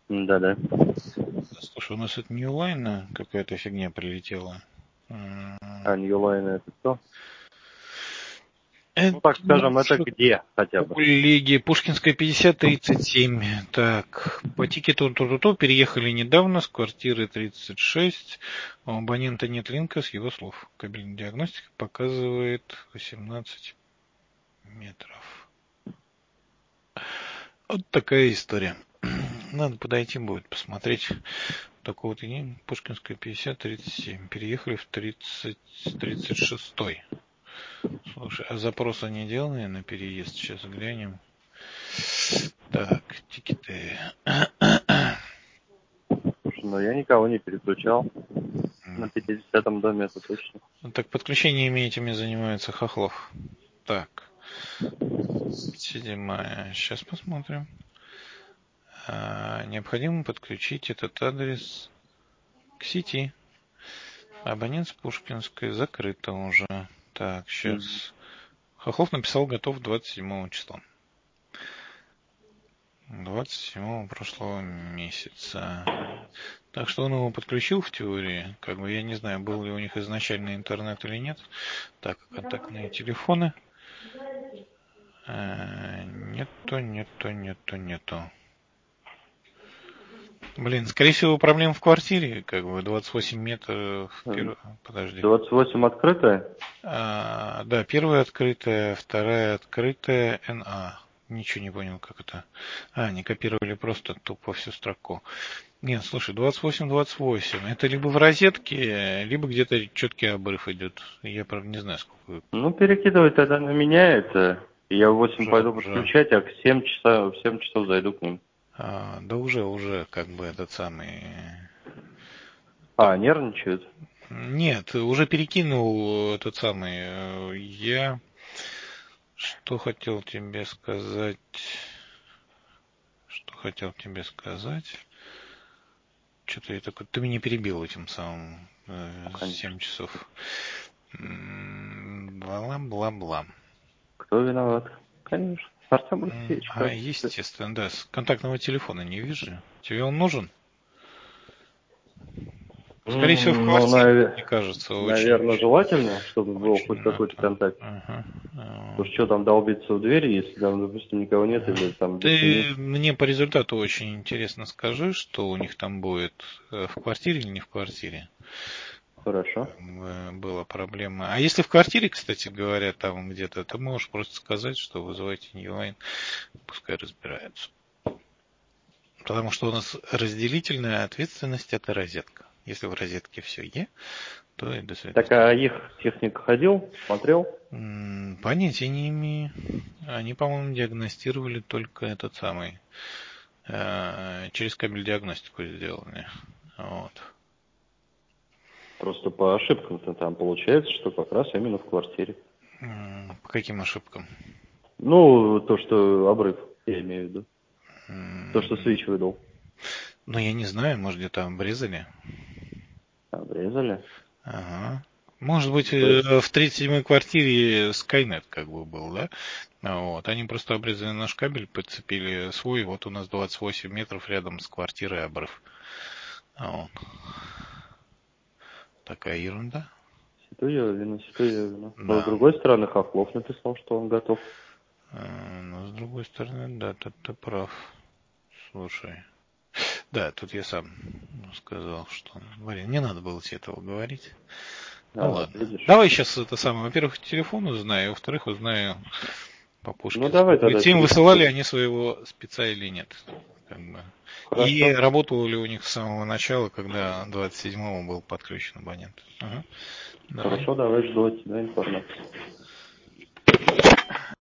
Да-да. Слушай, у нас это не онлайн, какая-то фигня прилетела. А Ньюлайн это кто? Это Ну, так скажем, это наши где хотя бы? коллеги. Пушкинская 50-37. Так, по тикету переехали недавно с квартиры 36. У абонента нет линка, с его слов. Кабельная диагностика показывает 18 метров. Вот такая история. Надо подойти будет, посмотреть. Такого вот и Пушкинская 50-37. Переехали в 36-й. Слушай, а запроса не делали на переезд? Сейчас глянем. Так, тикеты. Слушай, ну я никого не переключал. На 50-м доме это точно. Так, подключениями этими занимается Хохлов. Так, 7. Сейчас посмотрим. Необходимо подключить этот адрес к сети. Абонент с Пушкинской закрыто уже. Так, сейчас. Хохлов написал готов 27 числа. 27 прошлого месяца. Так что он его подключил в теории. Как бы я не знаю, был ли у них изначально интернет или нет. Так, контактные телефоны. Нету. Блин, скорее всего, проблема в квартире. Как бы 28 метров. Подожди. 28 открытая? Да, первая открытая, вторая открытая, НА. Ничего не понял, как это. Не копировали просто тупо всю строку. Нет, слушай, 28. Это либо в розетке, либо где-то четкий обрыв идет. Я, правда, не знаю, сколько. Ну, перекидывай тогда на меня это. Я в 8 пойду Уже. подключать, а в 7 часов зайду к ним. Да уже, как бы этот самый... Нервничают? Нет, уже перекинул тот самый. Я что хотел тебе сказать? Что-то я такой... Ты меня перебил этим самым. Конечно. 7 часов. Бла-бла-бла. Кто виноват? Конечно. Артем Алексеевич, как? Естественно, да. С контактного телефона не вижу. Тебе он нужен? Скорее всего, в Ну, квартире, мне кажется, наверное, очень желательно, чтобы был очень хоть какой-то надо. контакт. Ага. Потому что там долбиться в двери, если там, допустим, никого нет или там без семьи. Ты мне по результату очень интересно скажи, что у них там будет в квартире или не в квартире. Хорошо. Была проблема. А если в квартире, кстати говоря, там где-то, ты можешь просто сказать, что вызывайте Ньюлайн, пускай разбираются. Потому что у нас разделительная ответственность — это розетка. Если в розетке все то и до свидания. Так, а их техник ходил, смотрел? Понятия не имею. Они, по-моему, диагностировали только этот самый. Через кабель диагностику сделали. Вот. Просто по ошибкам-то там получается, что как раз именно в квартире. По каким ошибкам? Ну, то, что обрыв, я имею в виду. То, что свич выдал. Ну, я не знаю, может, где-то обрезали. Обрезали? Ага. Может быть, То есть, в 37-й квартире Skynet как бы был, да? Вот. Они просто обрезали наш кабель, подцепили свой. Вот у нас 28 метров рядом с квартирой обрыв. Вот. Такая ерунда. Ситуевина. Но с Да. другой стороны, Хохлов написал, что он готов. Но с другой стороны, да, тут ты прав. Слушай. Да, тут я сам сказал, что... Блин, не надо было тебе этого говорить. Ну Вот, ладно. видишь. Давай сейчас это самое. Во-первых, телефон узнаю, во-вторых, узнаю по Ну, Пушкинской давай тогда 37, через... высылали они своего спеца или нет. Как бы. И Хорошо. работало ли у них с самого начала, когда 27-го был подключен абонент. Ага. Давай. Хорошо, давай жду от тебя информацию.